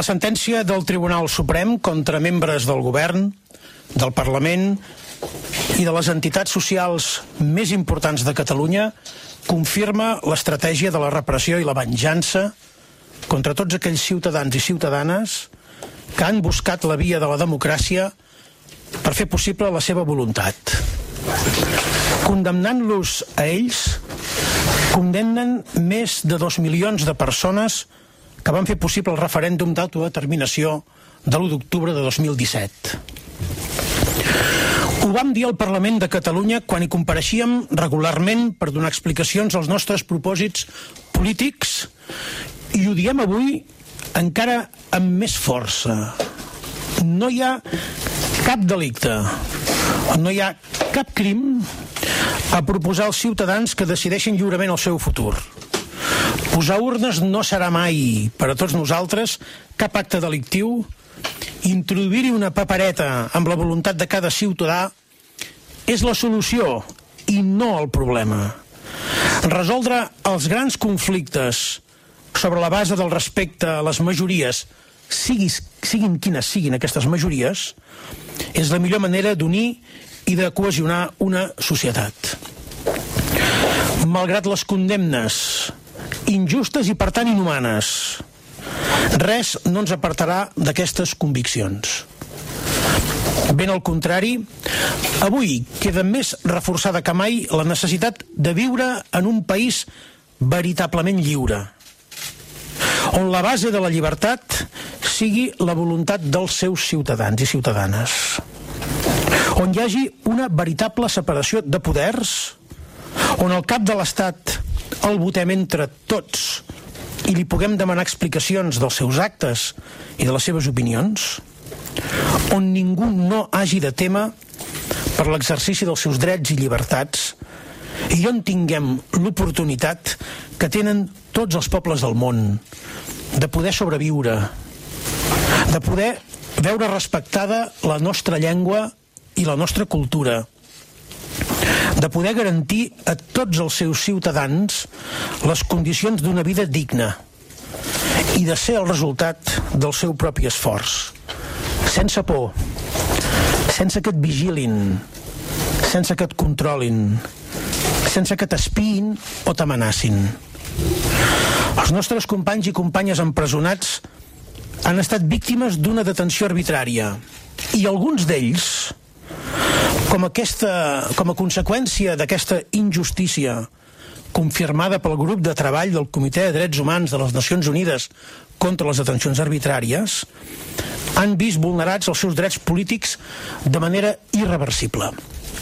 La sentència del Tribunal Suprem contra membres del govern, del Parlament i de les entitats socials més importants de Catalunya confirma l'estratègia de la repressió i la venjança contra tots aquells ciutadans i ciutadanes que han buscat la via de la democràcia per fer possible la seva voluntat. Condemnant-los a ells, condemnen més de 2 milions de persones que van fer possible el referèndum d'autodeterminació de l'1 d'octubre de 2017. Ho vam dir al Parlament de Catalunya quan hi compareixíem regularment per donar explicacions als nostres propòsits polítics i ho diem avui encara amb més força. No hi ha cap delicte, no hi ha cap crim a proposar als ciutadans que decideixin lliurement el seu futur. Posar urnes no serà mai, per a tots nosaltres, cap acte delictiu. Introduir-hi una papereta amb la voluntat de cada ciutadà és la solució i no el problema. Resoldre els grans conflictes sobre la base del respecte a les majories, siguin quines siguin aquestes majories, és la millor manera d'unir i de cohesionar una societat. Malgrat les condemnes injustes i per tant inhumanes, res no ens apartarà d'aquestes conviccions. Ben al contrari, avui queda més reforçada que mai la necessitat de viure en un país veritablement lliure, on la base de la llibertat sigui la voluntat dels seus ciutadans i ciutadanes, on hi hagi una veritable separació de poders, on el cap de l'Estat el votem entre tots i li puguem demanar explicacions dels seus actes i de les seves opinions, on ningú no hagi de témer per l'exercici dels seus drets i llibertats i on tinguem l'oportunitat que tenen tots els pobles del món de poder sobreviure, de poder veure respectada la nostra llengua i la nostra cultura, de poder garantir a tots els seus ciutadans les condicions d'una vida digna i de ser el resultat del seu propi esforç, sense por, sense que et vigilin, sense que et controlin, sense que t'espiïn o t'amenacin. Els nostres companys i companyes empresonats han estat víctimes d'una detenció arbitrària i alguns d'ells, com a conseqüència d'aquesta injustícia confirmada pel grup de treball del Comitè de Drets Humans de les Nacions Unides contra les detencions arbitràries, han vist vulnerats els seus drets polítics de manera irreversible.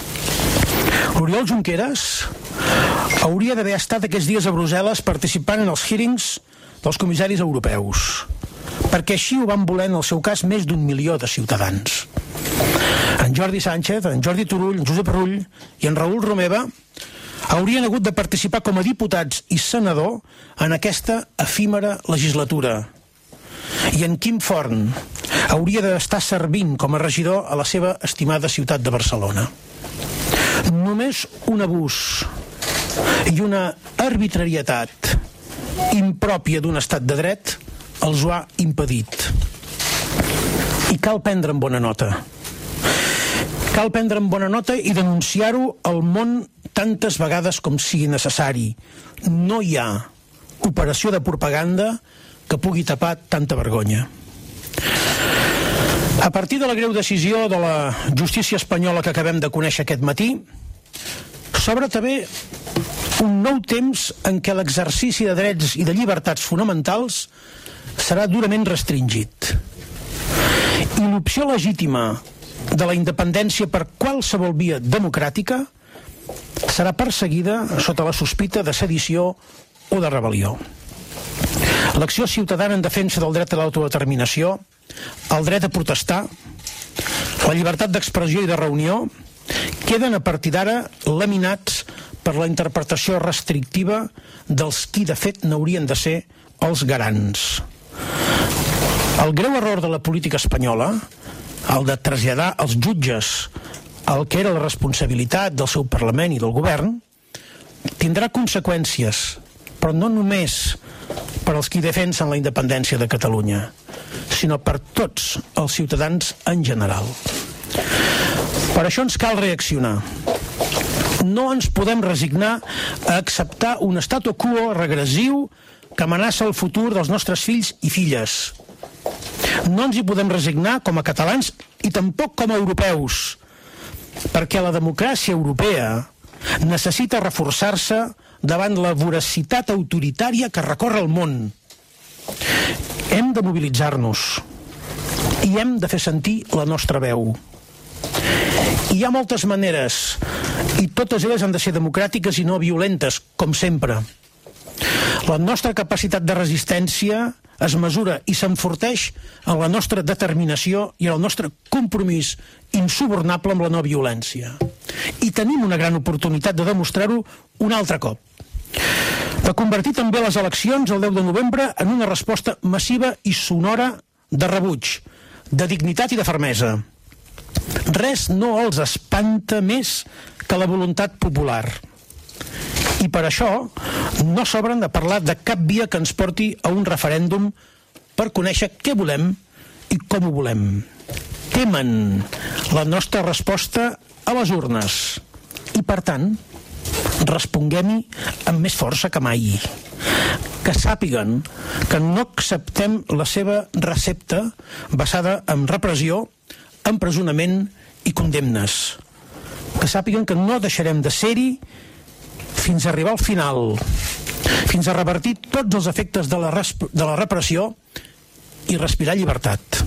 Oriol Junqueras hauria d'haver estat aquests dies a Brussel·les participant en els hearings dels comissaris europeus, perquè així ho van voler en el seu cas més d'1 milió de ciutadans. En Jordi Sánchez, en Jordi Turull, en Josep Rull i en Raül Romeva haurien hagut de participar com a diputats i senador en aquesta efímera legislatura. I en Quim Forn hauria d'estar servint com a regidor a la seva estimada ciutat de Barcelona. Només un abús i una arbitrarietat impròpia d'un estat de dret els ho ha impedit. I cal prendre en bona nota. Cal prendre en bona nota i denunciar-ho al món tantes vegades com sigui necessari. No hi ha operació de propaganda que pugui tapar tanta vergonya. A partir de la greu decisió de la justícia espanyola que acabem de conèixer aquest matí, s'obre també un nou temps en què l'exercici de drets i de llibertats fonamentals serà durament restringit. I l'opció legítima de la independència per qualsevol via democràtica serà perseguida sota la sospita de sedició o de rebel·lió. L'acció ciutadana en defensa del dret a l'autodeterminació, el dret a protestar, la llibertat d'expressió i de reunió queden a partir d'ara laminats per la interpretació restrictiva dels qui de fet n'haurien de ser els garants. El greu error de la política espanyola, el de traslladar als jutges el que era la responsabilitat del seu Parlament i del govern, tindrà conseqüències, però no només per als qui defensen la independència de Catalunya, sinó per tots els ciutadans en general. Per això ens cal reaccionar. No ens podem resignar a acceptar un statu quo regressiu que amenaça el futur dels nostres fills i filles. No ens hi podem resignar com a catalans i tampoc com a europeus, perquè la democràcia europea necessita reforçar-se davant la voracitat autoritària que recorre el món. Hem de mobilitzar-nos i hem de fer sentir la nostra veu. Hi ha moltes maneres i totes elles han de ser democràtiques i no violentes, com sempre. La nostra capacitat de resistència es mesura i s'enforteix en la nostra determinació i en el nostre compromís insubornable amb la no violència. I tenim una gran oportunitat de demostrar-ho un altre cop. De convertir també les eleccions el 10 de novembre en una resposta massiva i sonora de rebuig, de dignitat i de fermesa. Res no els espanta més que la voluntat popular. I per això no s'obren de parlar de cap via que ens porti a un referèndum per conèixer què volem i com ho volem. Temen la nostra resposta a les urnes. I per tant, responguem-hi amb més força que mai. Que sàpiguen que no acceptem la seva recepta basada en repressió, empresonament i condemnes. Que sàpiguen que no deixarem de ser-hi fins a arribar al final, fins a revertir tots els efectes de la repressió i respirar llibertat.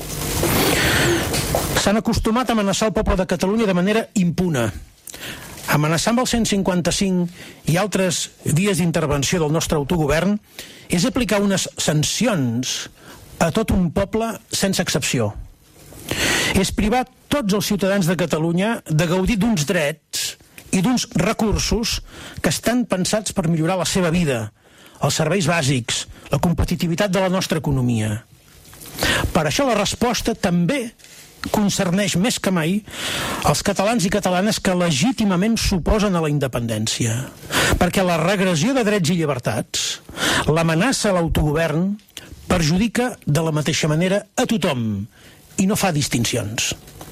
S'han acostumat a amenaçar el poble de Catalunya de manera impune. Amenaçar amb el 155 i altres vies d'intervenció del nostre autogovern és aplicar unes sancions a tot un poble sense excepció. És privar tots els ciutadans de Catalunya de gaudir d'uns drets i d'uns recursos que estan pensats per millorar la seva vida, els serveis bàsics, la competitivitat de la nostra economia. Per això la resposta també concerneix més que mai els catalans i catalanes que legítimament s'oposen a la independència. Perquè la regressió de drets i llibertats, l'amenaça a l'autogovern, perjudica de la mateixa manera a tothom i no fa distincions.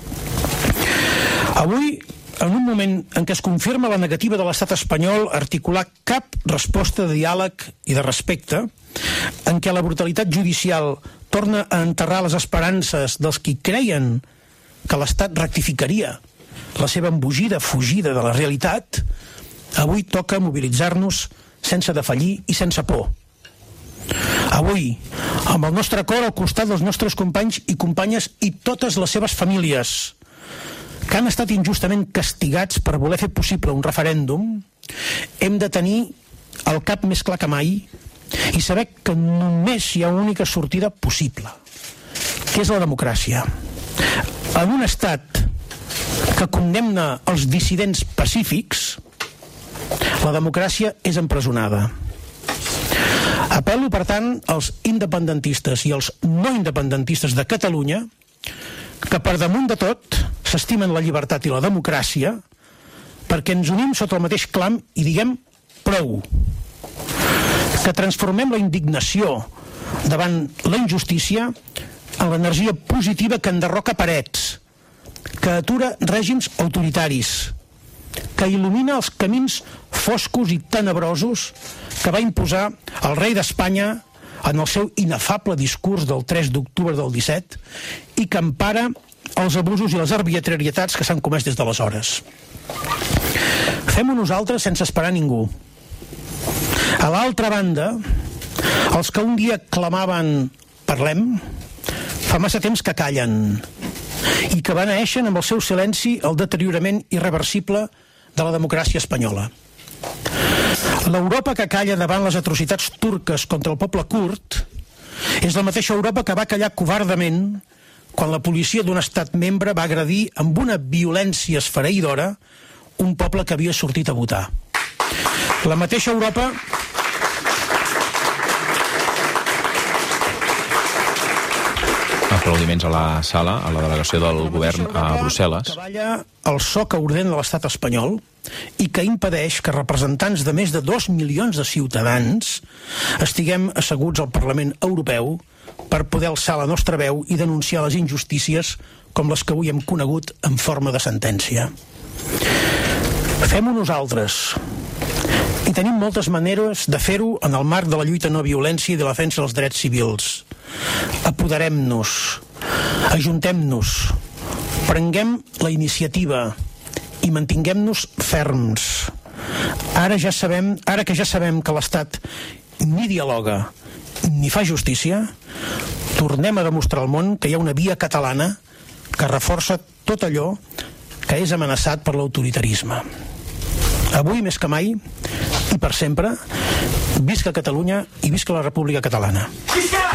Avui, en un moment en què es confirma la negativa de l'estat espanyol a articular cap resposta de diàleg i de respecte, en què la brutalitat judicial torna a enterrar les esperances dels qui creien que l'Estat rectificaria la seva embogida fugida de la realitat, avui toca mobilitzar-nos sense defallir i sense por. Avui, amb el nostre cor al costat dels nostres companys i companyes i totes les seves famílies, que han estat injustament castigats per voler fer possible un referèndum, hem de tenir el cap més clar que mai i saber que només hi ha una única sortida possible, que és la democràcia. En un estat que condemna els dissidents pacífics, la democràcia és empresonada. Apel·lo, per tant, als independentistes i als no independentistes de Catalunya que per damunt de tot s'estimen la llibertat i la democràcia perquè ens unim sota el mateix clam i diguem prou. Que transformem la indignació davant la injustícia en l'energia positiva que enderroca parets, que atura règims autoritaris, que il·lumina els camins foscos i tenebrosos que va imposar el rei d'Espanya en el seu inefable discurs del 3 d'octubre del 17 i que empara els abusos i les arbitrarietats que s'han comès des d'aleshores. Fem-ho nosaltres sense esperar ningú. A l'altra banda, els que un dia clamaven parlem, fa massa temps que callen i que beneeixen amb el seu silenci el deteriorament irreversible de la democràcia espanyola. L'Europa que calla davant les atrocitats turques contra el poble kurd és la mateixa Europa que va callar covardament quan la policia d'un estat membre va agredir amb una violència esfereïdora un poble que havia sortit a votar. La mateixa Europa Aplaudiments a la sala, a la delegació del govern a Brussel·les. Que balla el so que ordena l'estat espanyol i que impedeix que representants de més de 2 milions de ciutadans estiguem asseguts al Parlament Europeu per poder alçar la nostra veu i denunciar les injustícies com les que avui hem conegut en forma de sentència. Fem-ho nosaltres. I tenim moltes maneres de fer-ho en el marc de la lluita no violència i de la defensa dels drets civils. Apoderem-nos, ajuntem-nos, prenguem la iniciativa i mantinguem-nos ferms. Ara que ja sabem que l'Estat ni dialoga ni fa justícia, tornem a demostrar al món que hi ha una via catalana que reforça tot allò que és amenaçat per l'autoritarisme. Avui més que mai, i per sempre, visca Catalunya i visca la República Catalana. Visca!